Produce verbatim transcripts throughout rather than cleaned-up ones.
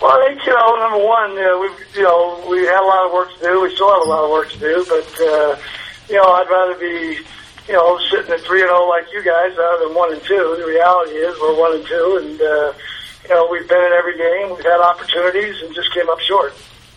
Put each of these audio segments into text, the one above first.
Well, I think, you know, number one, uh, we you know, we had a lot of work to do. We still have a lot of work to do, but, uh, you know, I'd rather be, you know, sitting at three and oh like you guys rather than one and two. The reality is we're one and two, and, uh, you know, we've been in every game. We've had opportunities and just came up short.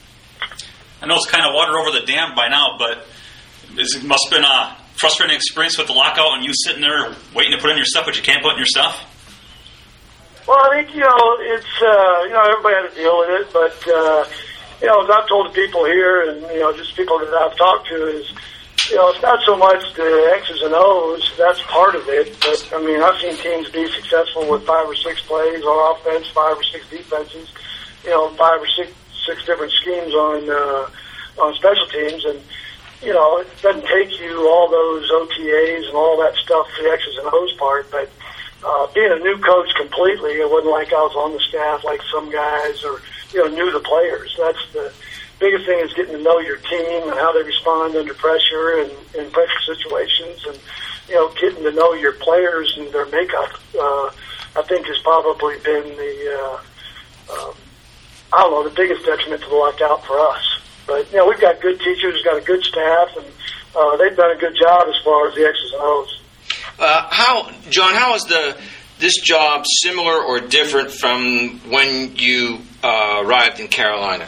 I know it's kind of water over the dam by now, but it must have been a frustrating experience with the lockout and you sitting there waiting to put in your stuff, but you can't put in your stuff. Well, I think, you know, it's, uh, you know, everybody had to deal with it, but, uh, you know, as I've told the people here and, you know, just people that I've talked to is, you know, it's not so much the X's and O's, that's part of it, but, I mean, I've seen teams be successful with five or six plays on offense, five or six defenses, you know, five or six, six different schemes on, uh, on special teams, and, you know, it doesn't take you all those O T As and all that stuff for the X's and O's part, but uh, being a new coach completely, it wasn't like I was on the staff like some guys or, you know, knew the players. That's the biggest thing is getting to know your team and how they respond under pressure and in pressure situations and, you know, getting to know your players and their makeup, uh, I think has probably been the, uh, um, I don't know, the biggest detriment to the lockout for us. But, you know, we've got good teachers, we've got a good staff, and uh, they've done a good job as far as the X's and O's. Uh, how, John, how is the this job similar or different from when you uh, arrived in Carolina?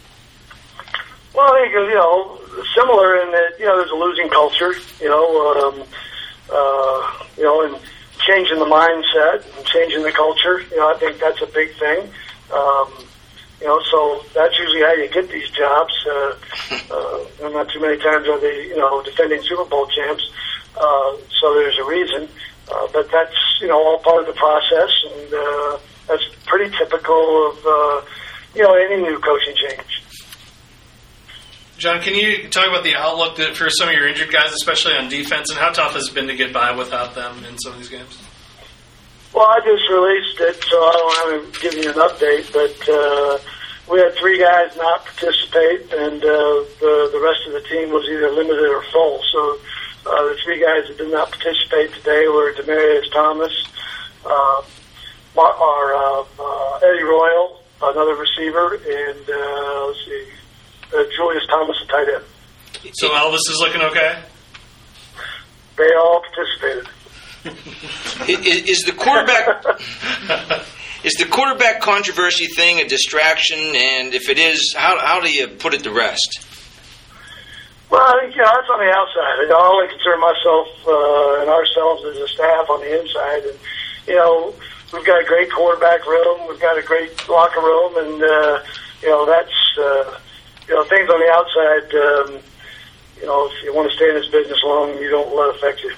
Well, I think, you know, similar in that, you know, there's a losing culture, you know, um, uh, you know, and changing the mindset and changing the culture. You know, I think that's a big thing. Um, you know, so that's usually how you get these jobs. Uh, uh, not too many times are they, you know, defending Super Bowl champs. Uh, so there's a reason. Uh, but that's, you know, all part of the process, and uh, that's pretty typical of, uh, you know, any new coaching change. John, can you talk about the outlook that for some of your injured guys, especially on defense, and how tough has it been to get by without them in some of these games? Well, I just released it, so I don't have to give you an update, but uh, we had three guys not participate, and uh, the, the rest of the team was either limited or full. So uh, the three guys that did not participate today were Demaryius Thomas, uh, our, uh, uh, Eddie Royal, another receiver, and uh, let's see, uh, Julius Thomas, a tight end. So Elvis is looking okay? They all participated. is, is the quarterback is the quarterback controversy thing a distraction? And if it is, how how do you put it to rest? Well, I think, you know, that's on the outside. You know, I only concern myself uh, and ourselves as a staff on the inside. And, you know, we've got a great quarterback room. We've got a great locker room. And, uh, you know, that's, uh, you know, things on the outside, um, you know, if you want to stay in this business long, you don't let it affect you.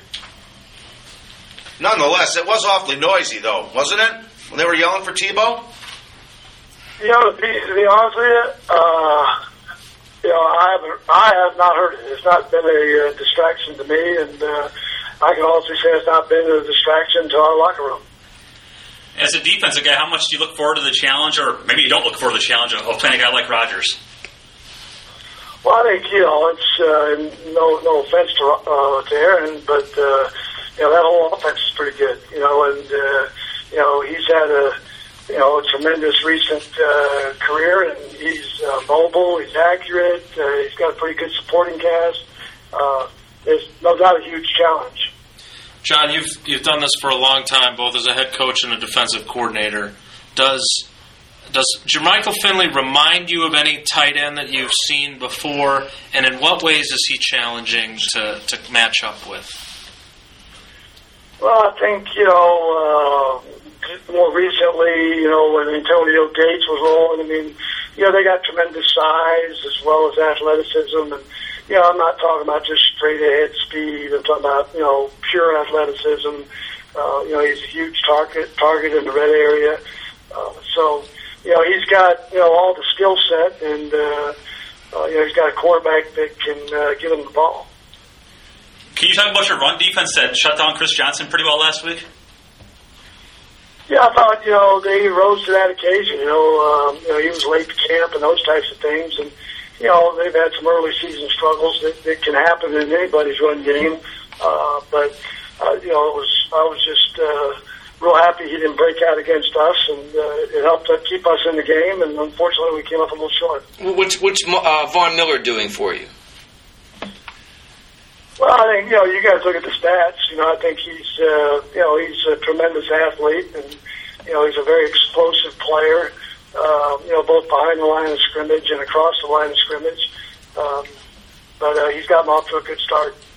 Nonetheless, it was awfully noisy, though, wasn't it? When they were yelling for Tebow? You know, to be, to be honest with you, uh, you know, I haven't, I have not heard it. It's not been a uh, distraction to me, and uh, I can also say it's not been a distraction to our locker room. As a defensive guy, how much do you look forward to the challenge, or maybe you don't look forward to the challenge of playing a guy like Rodgers? Well, I think, you know, it's uh, no no offense to uh, to Aaron, but uh, you know, that whole offense is pretty good. You know, and uh, you know, he's had a you know a tremendous recent uh, career, and he's uh, mobile, he's accurate, uh, he's got a pretty good supporting cast. Uh, it's no doubt a huge challenge. John, you've you've done this for a long time, both as a head coach and a defensive coordinator. Does Does Jermichael Finley remind you of any tight end that you've seen before, and in what ways is he challenging to, to match up with? Well, I think, you know, uh, more recently, you know, when Antonio Gates was rolling, I mean, you know, they got tremendous size as well as athleticism, and, you know, I'm not talking about just straight ahead speed, I'm talking about, you know, pure athleticism. Uh, you know, he's a huge target, target in the red area. Uh, so, you know, he's got, you know, all the skill set, and, uh, uh, you know, he's got a quarterback that can uh, give him the ball. Can you talk about your run defense that shut down Chris Johnson pretty well last week? Yeah, I thought, you know, they rose to that occasion. You know, um, you know, he was late to camp and those types of things, and, you know, they've had some early season struggles that, that can happen in anybody's run game. Uh, but, uh, you know, it was, I was just, uh, real happy he didn't break out against us, and uh, it helped uh, keep us in the game. And unfortunately, we came up a little short. What's what's uh, Von Miller doing for you? Well, I think, you know, you guys look at the stats. You know, I think he's, uh, you know, he's a tremendous athlete, and, you know, he's a very explosive player, uh, you know, both behind the line of scrimmage and across the line of scrimmage. Um, but uh, he's gotten off to a good start.